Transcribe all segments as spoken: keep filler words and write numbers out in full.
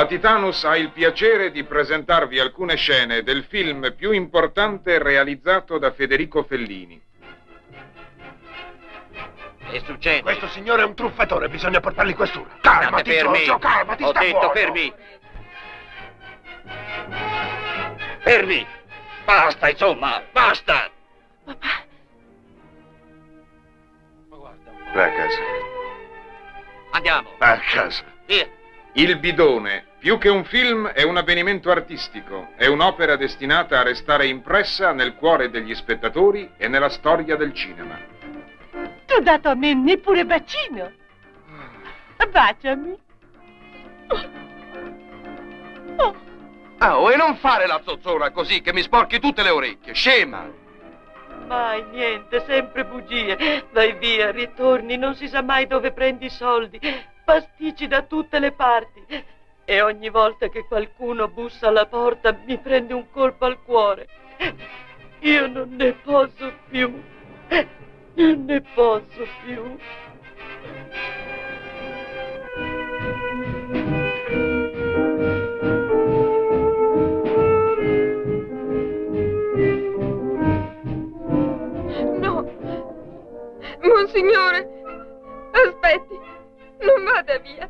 La Titanus ha il piacere di presentarvi alcune scene del film più importante realizzato da Federico Fellini. Che succede? Questo signore è un truffatore, bisogna portarli in questura. Calmati, Giorgio, calmati, Ho sta detto buono. fermi. Fermi. Basta, insomma, basta. Papà. Vai a casa. Andiamo. Va a casa. Via. Il bidone, più che un film, è un avvenimento artistico, è un'opera destinata a restare impressa nel cuore degli spettatori e nella storia del cinema. Tu dato a me neppure bacino. Baciami. Oh. Oh, e non fare la zozzona così che mi sporchi tutte le orecchie, scema! Mai niente, sempre bugie. Vai via, ritorni, non si sa mai dove prendi i soldi. Pasticci da tutte le parti. E ogni volta che qualcuno bussa alla porta mi prende un colpo al cuore. Io non ne posso più. Non ne posso più. No, Monsignore, aspetti, non vada via.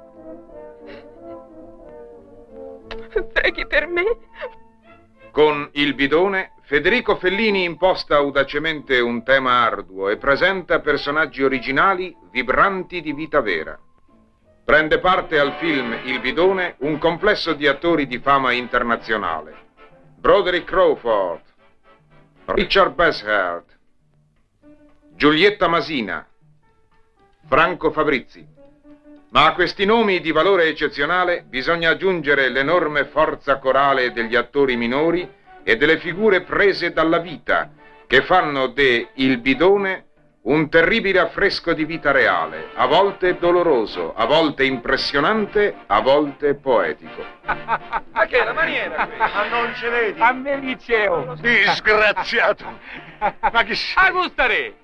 Preghi per me. Con Il bidone, Federico Fellini imposta audacemente un tema arduo e presenta personaggi originali vibranti di vita vera. Prende parte al film Il bidone un complesso di attori di fama internazionale. Broderick Crawford, Richard Basshart, Giulietta Masina, Franco Fabrizi. Ma a questi nomi di valore eccezionale bisogna aggiungere l'enorme forza corale degli attori minori e delle figure prese dalla vita, che fanno de Il bidone un terribile affresco di vita reale, a volte doloroso, a volte impressionante, a volte poetico. Ma che è la maniera qui? Ma non ce vedi? A me liceo. Disgraziato. Ma che sei? A gustare!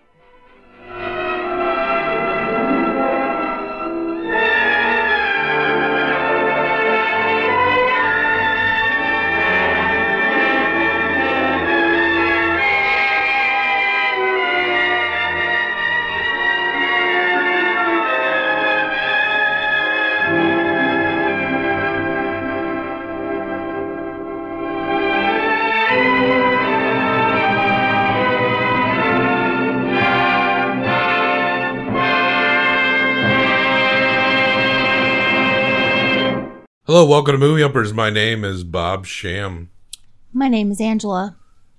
Hello, welcome to Movie Uppers. My name is Bob Sham. My name is Angela.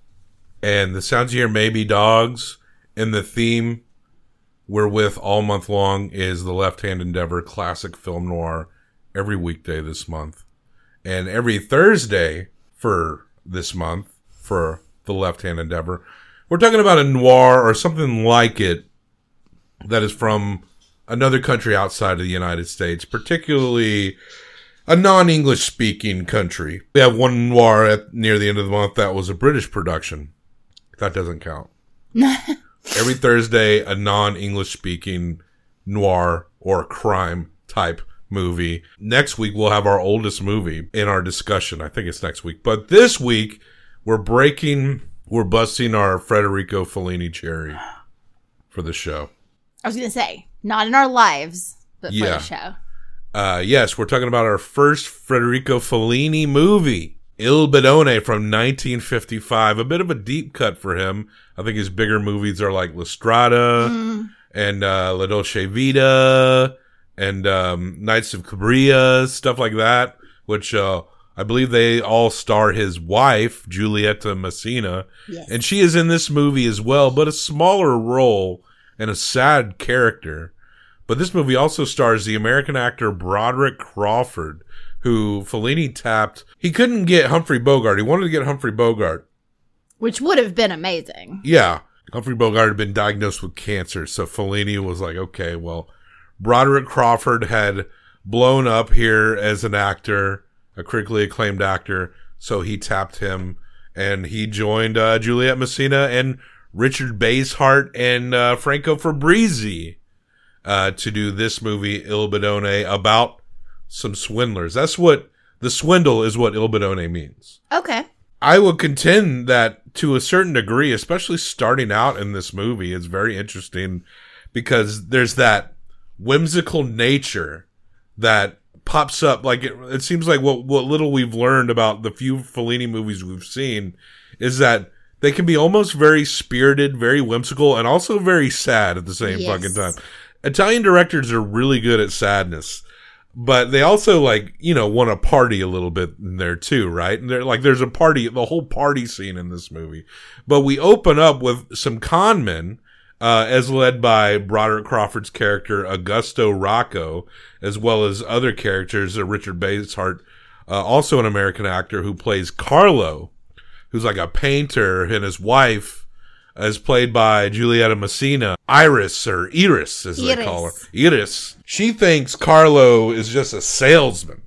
And the sounds you hear may be dogs. And the theme we're with all month long is the Left Hand Endeavor classic film noir every weekday this month. And every Thursday for this month, for the Left Hand Endeavor, we're talking about a noir or something like it that is from another country outside of the United States, particularly a non-English speaking country. We have one noir at near the end of the month that was a British production. That doesn't count. Every Thursday, a non-English speaking noir or crime type movie. Next week, we'll have our oldest movie in our discussion. I think it's next week. But this week, we're breaking, we're busting our Federico Fellini cherry for the show. I was going to say, not in our lives, but Yeah. for the show. Uh, yes, we're talking about our first Federico Fellini movie, Il Bidone from nineteen fifty-five. A bit of a deep cut for him. I think his bigger movies are like La Strada Mm. and uh, La Dolce Vita and um, Knights of Cabria, stuff like that, which uh, I believe they all star his wife, Giulietta Messina. Yes. And she is in this movie as well, but a smaller role and a sad character. But this movie also stars the American actor Broderick Crawford, who Fellini tapped. He couldn't get Humphrey Bogart. He wanted to get Humphrey Bogart. Which would have been amazing. Yeah. Humphrey Bogart had been diagnosed with cancer, so Fellini was like, okay, well, Broderick Crawford had blown up here as an actor, a critically acclaimed actor, so he tapped him, and he joined uh, Juliette Messina and Richard Basehart and uh, Franco Fabrizi uh, to do this movie, Il Bidone, about some swindlers. That's what the swindle is, what Il Bidone means. Okay. I would contend that to a certain degree, especially starting out in this movie, is very interesting because there's that whimsical nature that pops up. Like it, it seems like what, what little we've learned about the few Fellini movies we've seen is that they can be almost very spirited, very whimsical, and also very sad at the same Yes. fucking time. Italian directors are really good at sadness. But they also, like, you know, want to party a little bit in there too, right? And they're like, there's a party, the whole party scene in this movie. But we open up with some con men, uh, as led by Broderick Crawford's character, Augusto Rocco, as well as other characters, uh, Richard Basehart, uh, also an American actor who plays Carlo, who's like a painter, and his wife is played by Giulietta Messina. Iris, or Iris, as they Iris. call her. Iris. She thinks Carlo is just a salesman.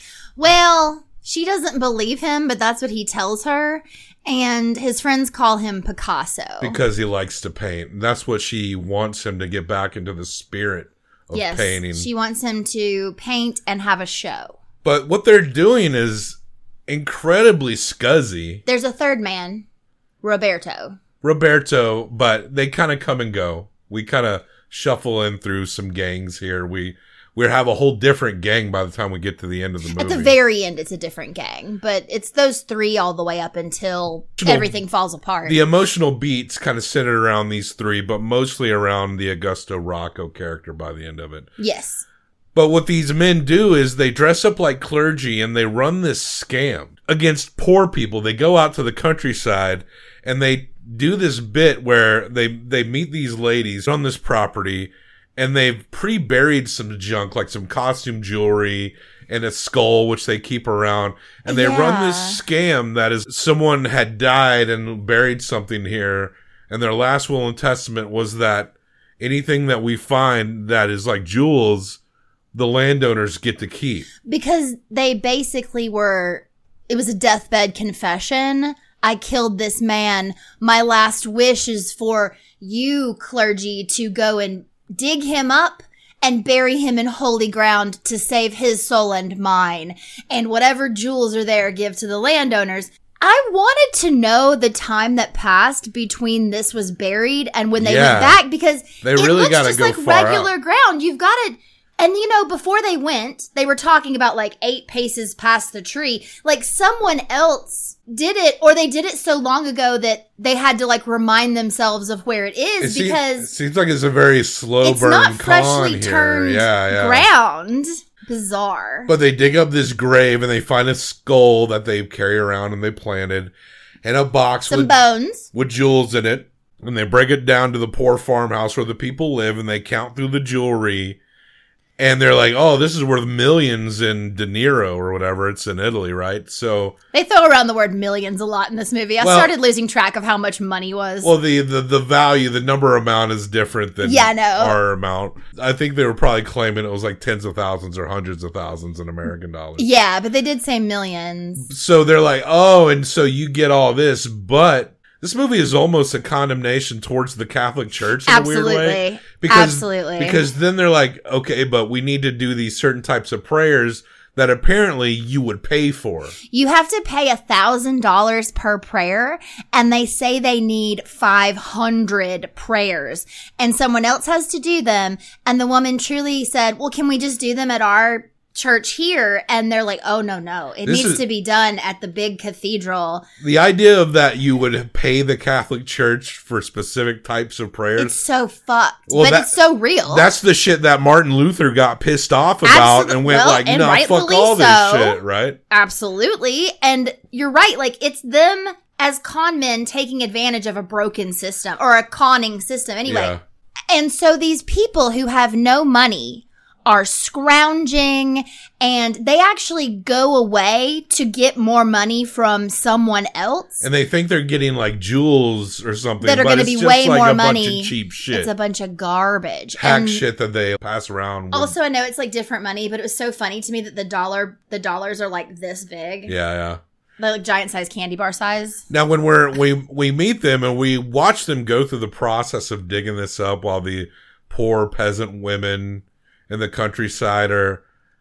Well, she doesn't believe him, but that's what he tells her. And his friends call him Picasso. Because he likes to paint. And that's what she wants him to get back into the spirit of yes, painting. she wants him to paint and have a show. But what they're doing is incredibly scuzzy. There's a third man, Roberto. Roberto, but they kind of come and go. We kind of shuffle in through some gangs here. We we have a whole different gang by the time we get to the end of the movie. At the very end, it's a different gang, but it's those three all the way up until everything falls apart. The emotional beats kind of centered around these three, but mostly around the Augusto Rocco character by the end of it. Yes. But what these men do is they dress up like clergy and they run this scam against poor people. They go out to the countryside and they do this bit where they they meet these ladies on this property and they've pre-buried some junk, like some costume jewelry and a skull, which they keep around. And they Yeah. run this scam that is someone had died and buried something here. And their last will and testament was that anything that we find that is like jewels, the landowners get to keep. Because they basically were, it was a deathbed confession. I killed this man. My last wish is for you, clergy, to go and dig him up and bury him in holy ground to save his soul and mine. And whatever jewels are there, give to the landowners. I wanted to know the time that passed between this was buried and when they Yeah. went back, because They it really looks gotta just go like far regular out. ground. You've got to... And, you know, before they went, they were talking about like eight paces past the tree. Like someone else did it, or they did it so long ago that they had to like remind themselves of where it is It seems, because it seems like it's a very slow it's burn not con freshly here. turned Yeah, yeah. ground. Bizarre. But they dig up this grave and they find a skull that they carry around and they planted, and a box Some with, bones. with jewels in it. And they break it down to the poor farmhouse where the people live, and they count through the jewelry. And they're like, oh, this is worth millions in dinero or whatever. It's in Italy, right? So, They throw around the word millions a lot in this movie. I Well- started losing track of how much money was. well, the, the, the value, the number amount is different than Yeah, I know. our amount. I think they were probably claiming it was like tens of thousands or hundreds of thousands in American dollars. yeah, but they did say millions. So they're like, oh, and so you get all this, but this movie is almost a condemnation towards the Catholic Church in a weird way. Absolutely. Because, Absolutely. Because then they're like, okay, but we need to do these certain types of prayers that apparently you would pay for. You have to pay a thousand dollars per prayer, and they say they need five hundred prayers, and someone else has to do them. And the woman truly said, well, can we just do them at our church here? And they're like, oh, no, no. It This needs is- to be done at the big cathedral. The idea of that you would pay the Catholic Church for specific types of prayers. It's so fucked, Well, but that- it's so real. That's the shit that Martin Luther got pissed off about Absolute- and went well, like, and no, fuck rightfully all this so. shit, right? Absolutely. And you're right. Like, it's them as con men taking advantage of a broken system or a conning system anyway. Yeah. And so these people who have no money are scrounging, and they actually go away to get more money from someone else. And they think they're getting like jewels or something That are but gonna it's be just way like more a money. bunch of cheap shit. It's a bunch of garbage. Hack And shit that they pass around. with- also, I know it's like different money, but it was so funny to me that the dollar, the dollars are like this big. yeah, yeah. They're like giant size candy bar size. Now, when we're we we meet them and we watch them go through the process of digging this up, while the poor peasant women in the countryside are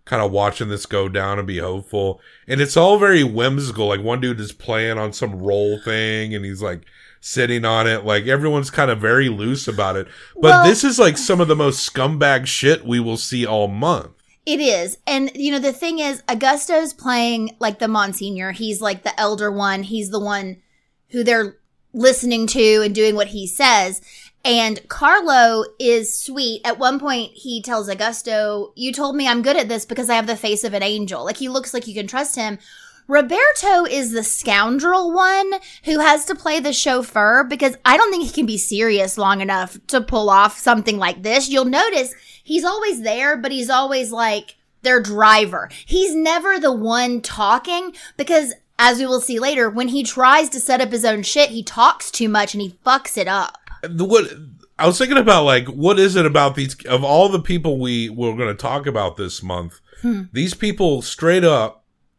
kind of watching this go down and be hopeful. And it's all very whimsical. Like one dude is playing on some roll thing and he's like sitting on it. Like everyone's kind of very loose about it. But Well- this is like some of the most scumbag shit we will see all month. It is. And, you know, the thing is, Augusto's playing like the Monsignor. He's like the elder one. He's the one who they're listening to and doing what he says. And Carlo is sweet. At one point, he tells Augusto, you told me I'm good at this because I have the face of an angel. Like, he looks like you can trust him. Roberto is the scoundrel one who has to play the chauffeur because I don't think he can be serious long enough to pull off something like this. You'll notice he's always there, but he's always like their driver. He's never the one talking because, as we will see later, when he tries to set up his own shit, he talks too much and he fucks it up. The, what I was thinking about, like, what is it about these, of all the people we we're going to talk about this month, hmm. these people straight up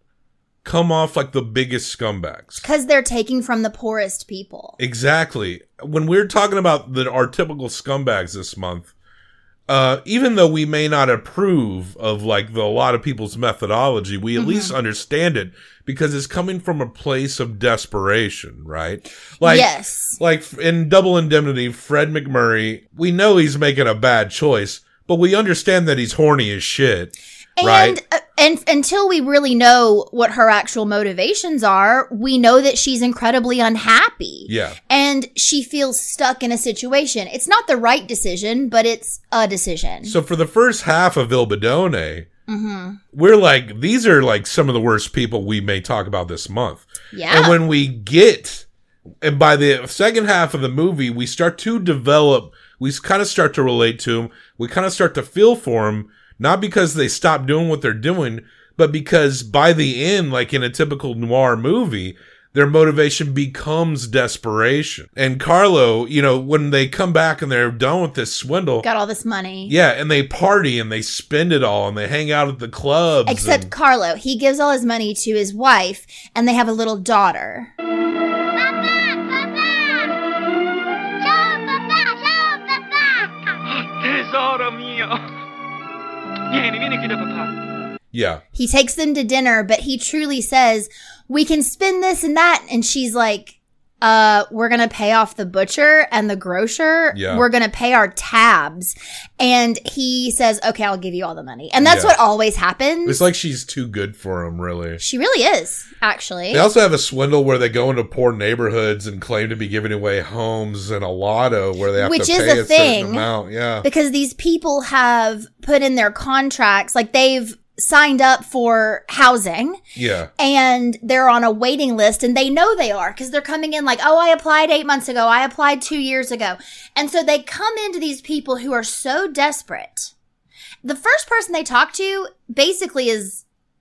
come off like the biggest scumbags. Because they're taking from the poorest people. Exactly. When we're talking about the, our typical scumbags this month, uh, even though we may not approve of like the, a lot of people's methodology, we at mm-hmm. least understand it because it's coming from a place of desperation, right? Like, yes. Like in Double Indemnity, Fred McMurray, we know he's making a bad choice, but we understand that he's horny as shit. And, right. uh, and until we really know what her actual motivations are, we know that she's incredibly unhappy. Yeah. And she feels stuck in a situation. It's not the right decision, but it's a decision. So for the first half of Il Bidone, mm-hmm. we're like, these are like some of the worst people we may talk about this month. Yeah. And when we get, and by the second half of the movie, we start to develop, we kind of start to relate to them. We kind of start to feel for them. Not because they stop doing what they're doing, but because by the end, like in a typical noir movie, their motivation becomes desperation. And Carlo, you know, when they come back and they're done with this swindle. Got all this money. Yeah, and they party and they spend it all and they hang out at the clubs. Except and, Carlo. He gives all his money to his wife and they have a little daughter. Tesoro mio. Vieni, vieni qui da papà. Yeah. He takes them to dinner, but he truly says, we can spend this and that. And she's like, uh, we're going to pay off the butcher and the grocer. Yeah. We're going to pay our tabs. And he says, okay, I'll give you all the money. And that's yeah. what always happens. It's like she's too good for him, really. She really is, actually. They also have a swindle where they go into poor neighborhoods and claim to be giving away homes and a lotto where they have Which to is pay a a thing, certain amount. Yeah. Because these people have put in their contracts, like they've signed up for housing. Yeah. And they're on a waiting list and they know they are because they're coming in like, oh, I applied eight months ago. I applied two years ago. And so they come into these people who are so desperate. The first person they talk to basically is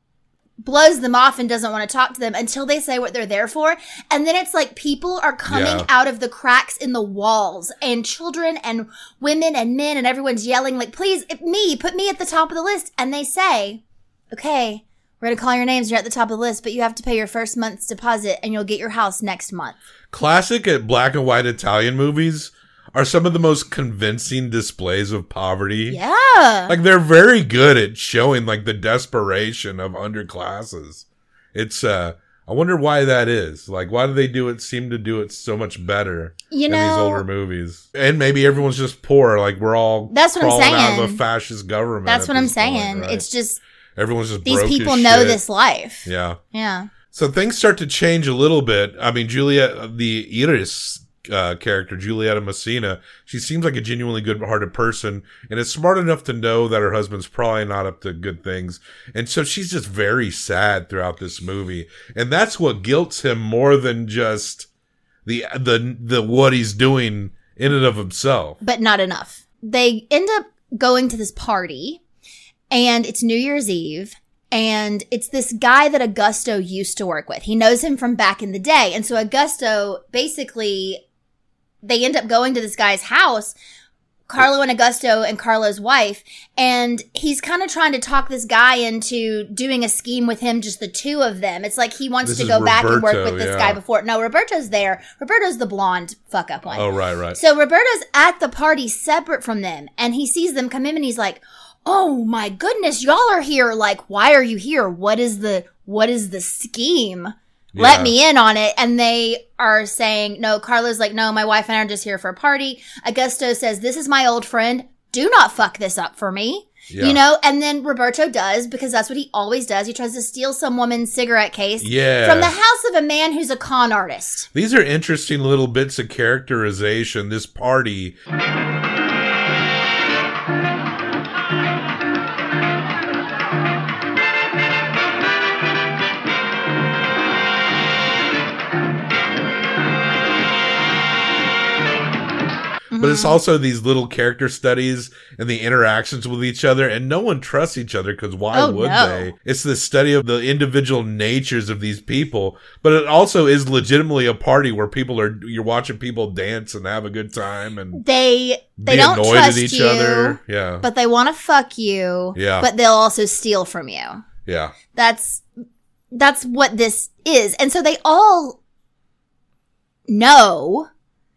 blows them off and doesn't want to talk to them until they say what they're there for. And then it's like people are coming Yeah. out of the cracks in the walls and children and women and men and everyone's yelling like, please, me, put me at the top of the list. And they say, okay, we're going to call your names. You're at the top of the list, but you have to pay your first month's deposit and you'll get your house next month. Classic at black and white Italian movies are some of the most convincing displays of poverty. Yeah. Like they're very good at showing like the desperation of underclasses. It's uh I wonder why that is. Like why do they do it seem to do it so much better you in know, these older movies? And maybe everyone's just poor, like we're all that's what I'm crawling out of saying. a fascist government. That's at what I'm this saying. point, right? It's just everyone's just these broke as people know shit. this life. Yeah. Yeah. So things start to change a little bit. I mean, Julia, the Iris uh, character, Giulietta Messina, she seems like a genuinely good-hearted person and is smart enough to know that her husband's probably not up to good things. And so she's just very sad throughout this movie. And that's what guilts him more than just the the the what he's doing in and of himself. But not enough. They end up going to this party and it's New Year's Eve. And it's this guy that Augusto used to work with. He knows him from back in the day. And so Augusto, basically, they end up going to this guy's house, Carlo and Augusto and Carlo's wife. And he's kind of trying to talk this guy into doing a scheme with him, just the two of them. It's like he wants This to is go back and work Roberto, with this yeah. guy before. No, Roberto's there. Roberto's the blonde fuck up one. Oh, right, right. So Roberto's at the party separate from them. And he sees them come in and he's like, oh my goodness, y'all are here. Like, why are you here? What is the, what is the scheme? Yeah. Let me in on it. And they are saying, no, Carlo's like, no, my wife and I are just here for a party. Augusto says, this is my old friend. Do not fuck this up for me. Yeah. You know, and then Roberto does, because that's what he always does. He tries to steal some woman's cigarette case Yeah. from the house of a man who's a con artist. These are interesting little bits of characterization. This party. But it's also these little character studies and the interactions with each other, and no one trusts each other because why Oh, would no. they? It's the study of the individual natures of these people, but it also is legitimately a party where people are, you're watching people dance and have a good time and They they be don't annoyed trust at each you, other. Yeah. but they want to fuck you. Yeah. But they'll also steal from you. yeah. That's that's what this is. And so they all know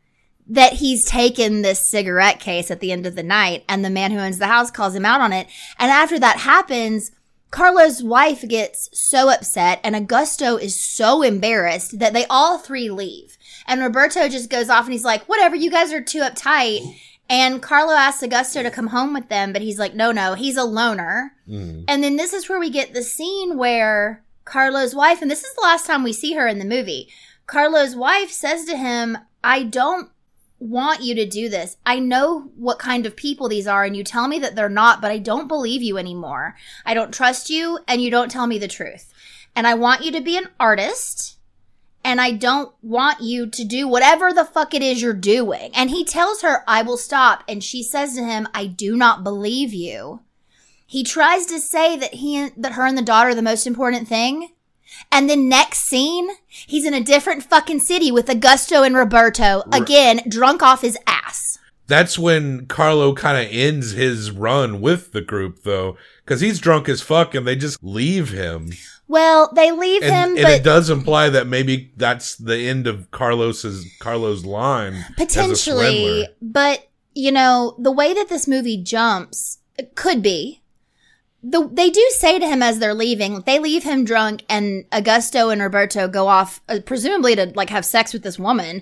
that he's taken this cigarette case at the end of the night, and the man who owns the house calls him out on it. And after that happens, Carlo's wife gets so upset, and Augusto is so embarrassed that they all three leave. And Roberto just goes off and he's like, whatever, you guys are too uptight. And Carlo asks Augusto to come home with them, but he's like, no, no, he's a loner. Mm. And then this is where we get the scene where Carlo's wife, and this is the last time we see her in the movie, Carlo's wife says to him, I don't want you to do this. I know what kind of people these are, and you tell me that they're not, but I don't believe you anymore. I don't trust you, and you don't tell me the truth. And I want you to be an artist, and I don't want you to do whatever the fuck it is you're doing. And he tells her, I will stop. And she says to him, I do not believe you. He tries to say that he, that her and the daughter are the most important thing. And then next scene, he's in a different fucking city with Augusto and Roberto, again, drunk off his ass. That's when Carlo kind of ends his run with the group, though, because he's drunk as fuck and they just leave him. Well, they leave And, him, and but it does imply that maybe that's the end of Carlos's Carlo's line as a potentially, swindler. but, you know, the way that this movie jumps, it could be. The, they do say to him as they're leaving, they leave him drunk, and Augusto and Roberto go off, uh, presumably to like have sex with this woman,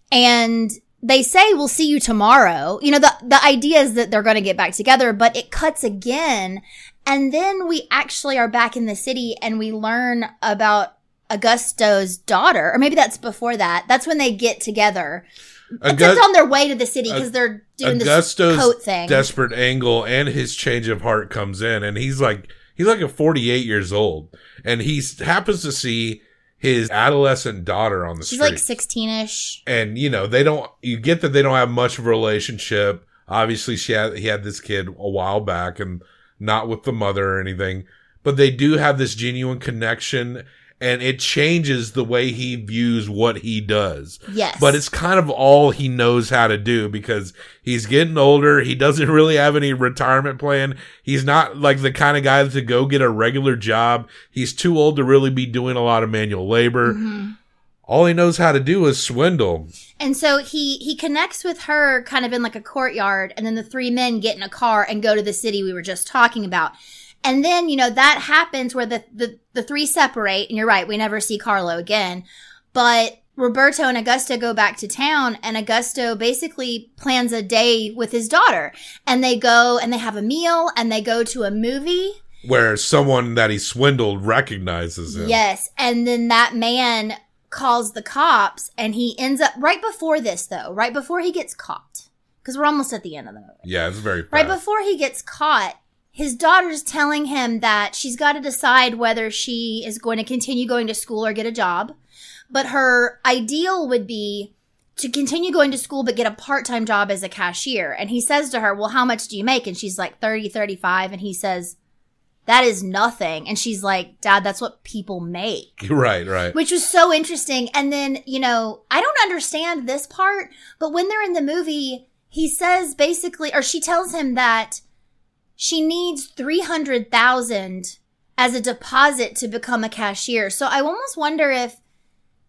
and they say, we'll see you tomorrow. You know, the, the idea is that they're going to get back together, but it cuts again, and then we actually are back in the city, and we learn about Augusto's daughter, or maybe that's before that. That's when they get together. August- Except on their way to the city, because they're doing Augusto's this coat thing. desperate angle and his change of heart comes in, and he's like he's like a forty-eight years old, and he happens to see his adolescent daughter on the She's street. like sixteen-ish. And you know they don't. You get that they don't have much of a relationship. Obviously, she had he had this kid a while back, and not with the mother or anything. But they do have this genuine connection. And it changes the way he views what he does. Yes. But it's kind of all he knows how to do because he's getting older. He doesn't really have any retirement plan. He's not like the kind of guy to go get a regular job. He's too old to really be doing a lot of manual labor. Mm-hmm. All he knows how to do is swindle. And so he, he connects with her kind of in like a courtyard, and then the three men get in a car and go to the city we were just talking about. And then, you know, that happens where the, the, the three separate, and you're right, we never see Carlo again. But Roberto and Augusto go back to town, and Augusto basically plans a day with his daughter. And they go and they have a meal, and they go to a movie. Where someone that he swindled recognizes him. Yes, and then that man calls the cops, and he ends up, right before this though, right before he gets caught, because we're almost at the end of the movie. Yeah, it's very fast. Right before he gets caught, his daughter's telling him that she's got to decide whether she is going to continue going to school or get a job. But her ideal would be to continue going to school but get a part-time job as a cashier. And he says to her, well, how much do you make? And she's like thirty, thirty-five. And he says, that is nothing. And she's like, Dad, that's what people make. Right, right. Which was so interesting. And then, you know, I don't understand this part, but when they're in the movie, he says basically, or she tells him that she needs three hundred thousand dollars as a deposit to become a cashier. So I almost wonder if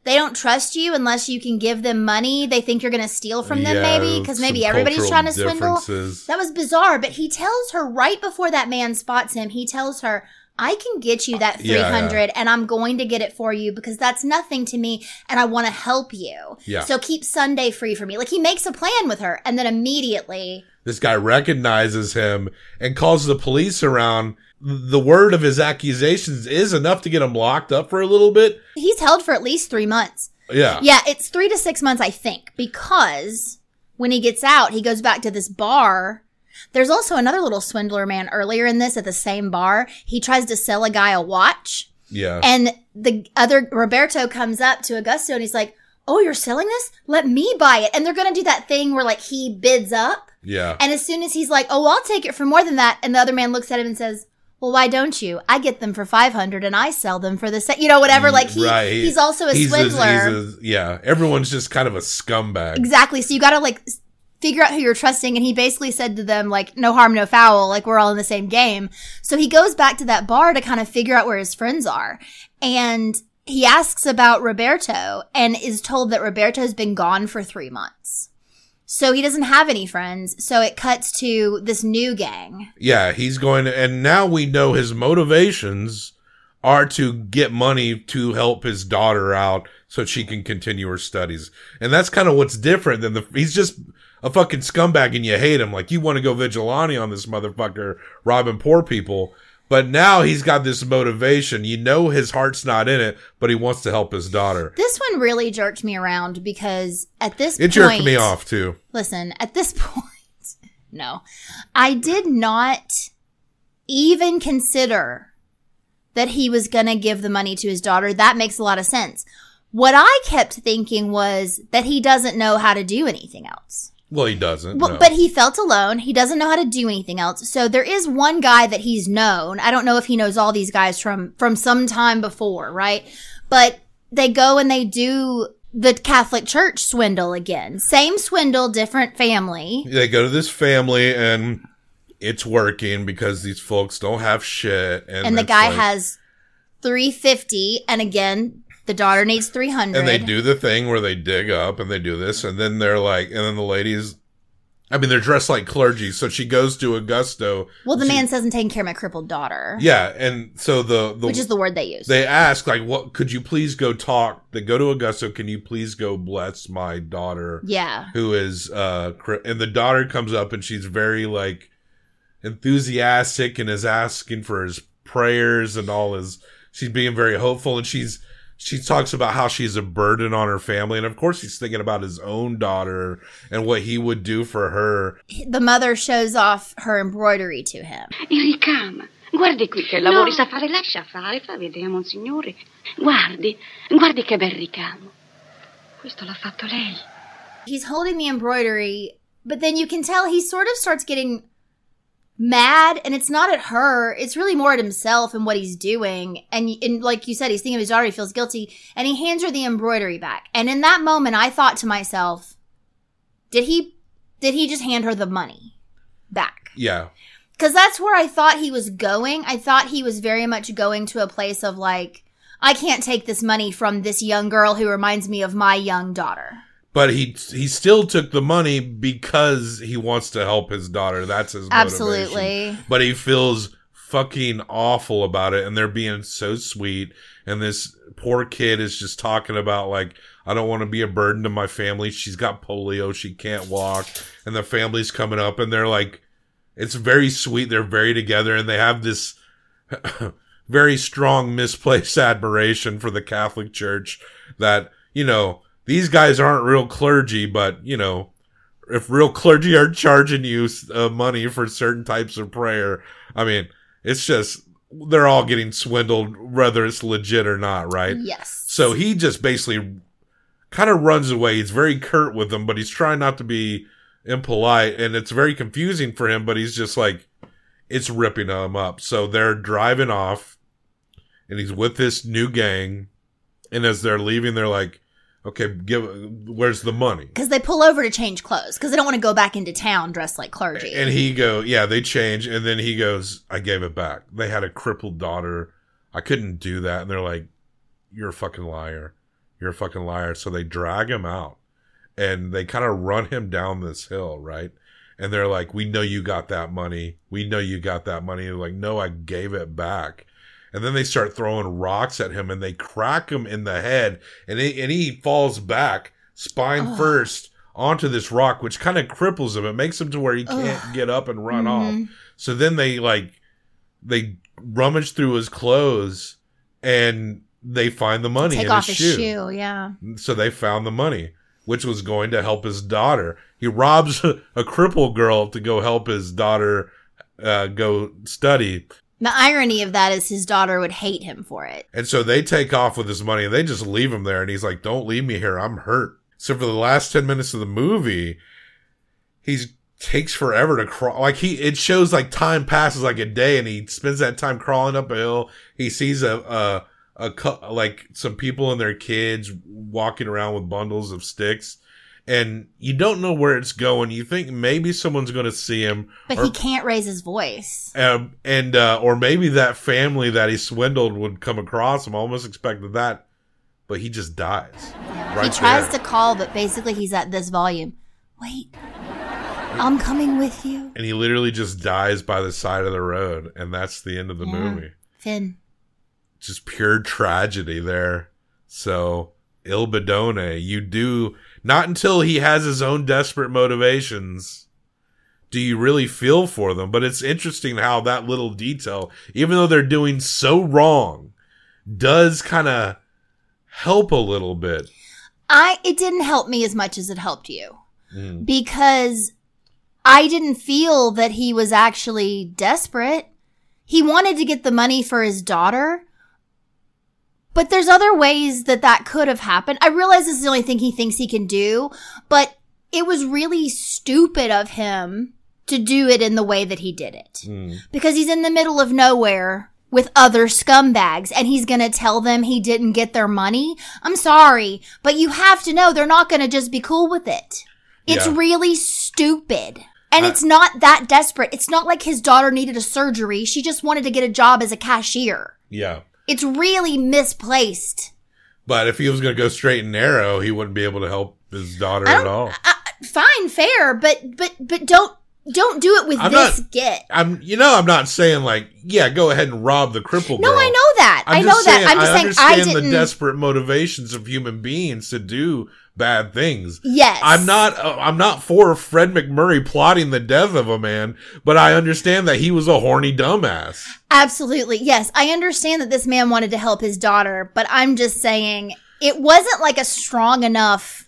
they don't trust you unless you can give them money. They think you're going to steal from them, Yeah, maybe, because maybe some everybody's cultural trying to swindle. differences. That was bizarre, but he tells her right before that man spots him, he tells her, I can get you that three hundred Yeah, yeah. and I'm going to get it for you because that's nothing to me and I want to help you. Yeah. So keep Sunday free for me. Like he makes a plan with her and then immediately This guy recognizes him and calls the police around. The word of his accusations is enough to get him locked up for a little bit. he's held for at least three months. Yeah. Yeah, it's three to six months, I think, because when he gets out, he goes back to this bar. There's also another little swindler man earlier in this at the same bar. He tries to sell a guy a watch. Yeah. And the other, Roberto comes up to Augusto and he's like, oh, you're selling this? Let me buy it. And they're going to do that thing where like he bids up. Yeah. And as soon as he's like, oh, I'll take it for more than that. And the other man looks at him and says, well, why don't you? I get them for five hundred and I sell them for the same, you know, whatever. Like he, Right. he's also a He's swindler. he's a- yeah. Everyone's just kind of a scumbag. Exactly. So you got to like s- figure out who you're trusting. And he basically said to them, like, no harm, no foul. Like we're all in the same game. So he goes back to that bar to kind of figure out where his friends are. And he asks about Roberto and is told that Roberto's been gone for three months. So he doesn't have any friends. So it cuts to this new gang. Yeah, he's going to, and now we know his motivations are to get money to help his daughter out so she can continue her studies. And that's kind of what's different than the, he's just a fucking scumbag and you hate him. Like you want to go vigilante on this motherfucker robbing poor people. But now he's got this motivation. You know his heart's not in it, but he wants to help his daughter. This one really jerked me around because at this It point... jerked me off too. Listen, at this point, no. I did not even consider that he was going to give the money to his daughter. That makes a lot of sense. What I kept thinking was that he doesn't know how to do anything else. Well, he doesn't. Well, no. but he felt alone. He doesn't know how to do anything else. So there is one guy that he's known. I don't know if he knows all these guys from, from some time before, right? But they go and they do the Catholic Church swindle again. Same swindle, different family. They go to this family and it's working because these folks don't have shit. And, And the it's guy like- has three fifty. And again, the daughter needs three hundred. And they do the thing where they dig up and they do this. And then they're like, and then the ladies, I mean, they're dressed like clergy. So she goes to Augusto. Well, the She- man says I'm taking care of my crippled daughter. Yeah. And so the, the, Which is the word they use. they ask, like, what, could you please go talk? They go to Augusto. Can you please go bless my daughter? Yeah. Who is, uh, cri- and the daughter comes up and she's very, like, enthusiastic and is asking for his prayers and all his, she's being very hopeful and she's, she talks about how she's a burden on her family. And of course he's thinking about his own daughter and what he would do for her. The mother shows off her embroidery to him. Il ricama. Guardi qui che lavori sa fare, lascia fare, fa vedere, monsignore. Guardi, guardi che bel ricamo. Questo l'ha fatto lei. He's holding the embroidery, but then you can tell he sort of starts getting mad, and it's not at her. It's really more at himself and what he's doing. And, and like you said, he's thinking of his daughter. He feels guilty, and he hands her the embroidery back. And in that moment, I thought to myself, did he, did he just hand her the money back? Yeah. Because that's where I thought he was going. I thought he was very much going to a place of like, I can't take this money from this young girl who reminds me of my young daughter. But he he still took the money because he wants to help his daughter. That's his motivation. Absolutely. But he feels fucking awful about it, and they're being so sweet. And this poor kid is just talking about, like, I don't want to be a burden to my family. She's got polio. She can't walk. And the family's coming up, and they're like, it's very sweet. They're very together, and they have this very strong misplaced admiration for the Catholic Church that, you know, these guys aren't real clergy, but, you know, if real clergy are charging you uh, money for certain types of prayer, I mean, it's just, they're all getting swindled, whether it's legit or not, right? Yes. So he just basically kind of runs away. He's very curt with them, but he's trying not to be impolite, and it's very confusing for him, but he's just like, it's ripping him up. So they're driving off, and he's with this new gang, and as they're leaving, they're like, okay, give, where's the money? Because they pull over to change clothes because they don't want to go back into town dressed like clergy. And he go, yeah, they change. And then he goes, I gave it back. They had a crippled daughter. I couldn't do that. And they're like, you're a fucking liar. You're a fucking liar. So they drag him out and they kind of run him down this hill, right? And they're like, we know you got that money. We know you got that money. They're like, no, I gave it back. And then they start throwing rocks at him and they crack him in the head. And he, and he falls back, spine oh. first, onto this rock, which kind of cripples him. It makes him to where he can't Ugh. get up and run mm-hmm. off. So then they, like, they rummage through his clothes and they find the money Take in off his, his shoe. shoe. Yeah. So they found the money, which was going to help his daughter. He robs a, a crippled girl to go help his daughter uh, go study. The irony of that is his daughter would hate him for it. And so they take off with his money and they just leave him there. And he's like, don't leave me here. I'm hurt. So for the last ten minutes of the movie, he's takes forever to crawl. Like he, it shows like time passes like a day and he spends that time crawling up a hill. He sees a, a, a, like some people and their kids walking around with bundles of sticks. And you don't know where it's going. You think maybe someone's going to see him. But or, he can't raise his voice. Um, and, uh, or maybe that family that he swindled would come across him. I almost expected that. But he just dies. Yeah. Right he tries there. to call, but basically he's at this volume. Wait, I'm coming with you. And he literally just dies by the side of the road. And that's the end of the yeah. movie. Finn. Just pure tragedy there. So, Il Bidone, you do... Not until he has his own desperate motivations do you really feel for them. But it's interesting how that little detail, even though they're doing so wrong, does kind of help a little bit. I it didn't help me as much as it helped you. Mm. Because I didn't feel that he was actually desperate. He wanted to get the money for his daughter. But there's other ways that that could have happened. I realize this is the only thing he thinks he can do, but it was really stupid of him to do it in the way that he did it. Mm. Because he's in the middle of nowhere with other scumbags and he's going to tell them he didn't get their money. I'm sorry, but you have to know they're not going to just be cool with it. It's yeah. really stupid. And I- it's not that desperate. It's not like his daughter needed a surgery. She just wanted to get a job as a cashier. Yeah. It's really misplaced. But if he was going to go straight and narrow, he wouldn't be able to help his daughter at all. I, fine, fair, but but but don't don't do it with I'm this not, get. I'm you know I'm not saying like yeah go ahead and rob the crippled no, girl. I know that. I'm I know saying, that. I'm just I saying I understand didn't. the desperate motivations of human beings to do bad things. Yes. I'm not uh, I'm not for Fred McMurray plotting the death of a man, but I understand that he was a horny dumbass. Absolutely. Yes, I understand that this man wanted to help his daughter, but I'm just saying it wasn't like a strong enough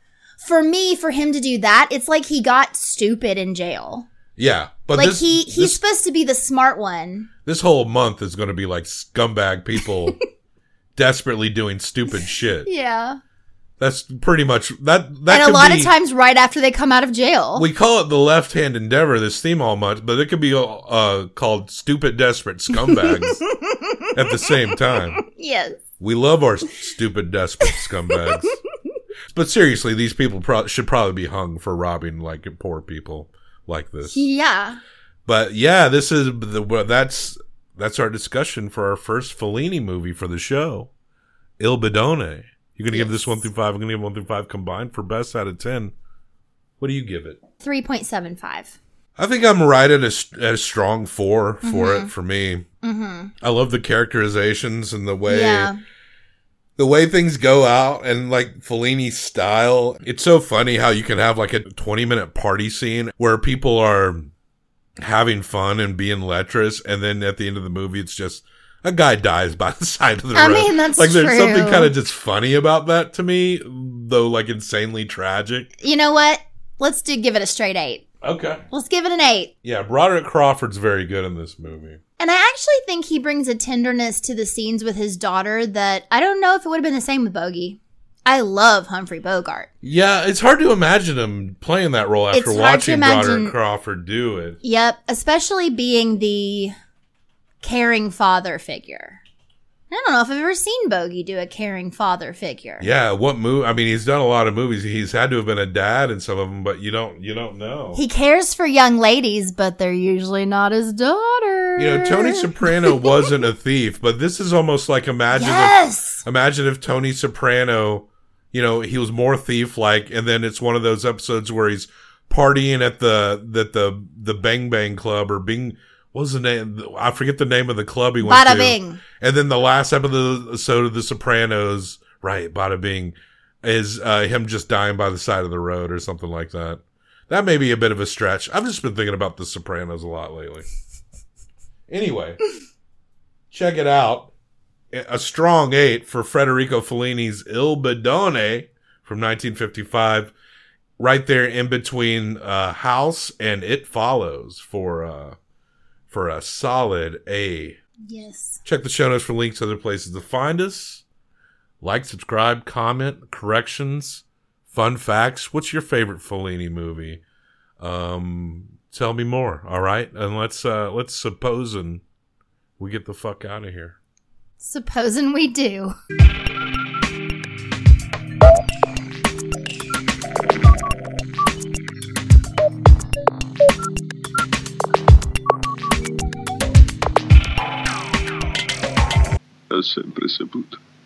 for me for him to do that. It's like he got stupid in jail. Yeah, but like this, he he's this, supposed to be the smart one. This whole month is going to be like scumbag people desperately doing stupid shit. Yeah. That's pretty much that. That and a lot be, of times, right after they come out of jail, we call it the left hand endeavor. This theme all month, but it could be uh, called stupid, desperate scumbags at the same time. Yes, we love our stupid, desperate scumbags. But seriously, these people pro- should probably be hung for robbing like poor people like this. Yeah. But yeah, this is the that's that's our discussion for our first Fellini movie for the show, Il Bidone. You're going to yes. give this one through five. I'm going to give one through five combined for best out of ten. What do you give it? three point seven five. I think I'm right at a, at a strong four for mm-hmm. it for me. Mm-hmm. I love the characterizations and the way yeah. the way things go out and like Fellini's style. It's so funny how you can have like a twenty minute party scene where people are having fun and being lecherous, and then at the end of the movie, it's just a guy dies by the side of the I road. I mean, that's like, there's true. something kind of just funny about that to me, though, like, insanely tragic. You know what? Let's do give it a straight eight. Okay. Let's give it an eight. Yeah, Broderick Crawford's very good in this movie. And I actually think he brings a tenderness to the scenes with his daughter that I don't know if it would have been the same with Bogey. I love Humphrey Bogart. Yeah, it's hard to imagine him playing that role after watching imagine, Broderick Crawford do it. Yep, especially being the caring father figure. I don't know if I've ever seen Bogey do a caring father figure. Yeah, what movie? I mean, he's done a lot of movies. He's had to have been a dad in some of them, but you don't, you don't know. He cares for young ladies, but they're usually not his daughters. You know, Tony Soprano wasn't a thief, but this is almost like imagine Yes! if, imagine if Tony Soprano, you know, he was more thief-like, and then it's one of those episodes where he's partying at the that the the Bang Bang Club or Bing. What was the name? I forget the name of the club he went Bada to. Bing. And then the last episode of The Sopranos, right? Bada Bing, is uh, him just dying by the side of the road or something like that. That may be a bit of a stretch. I've just been thinking about The Sopranos a lot lately. Anyway, check it out. A strong eight for Federico Fellini's Il Bidone from nineteen fifty-five. Right there in between uh, House and It Follows for uh, for a solid A. Yes. Check the show notes for links to other places to find us. Like, subscribe, comment, corrections, fun facts. What's your favorite Fellini movie? Um, tell me more, all right? And let's uh, let's supposin we get the fuck out of here. Supposing we do. Ho sempre saputo.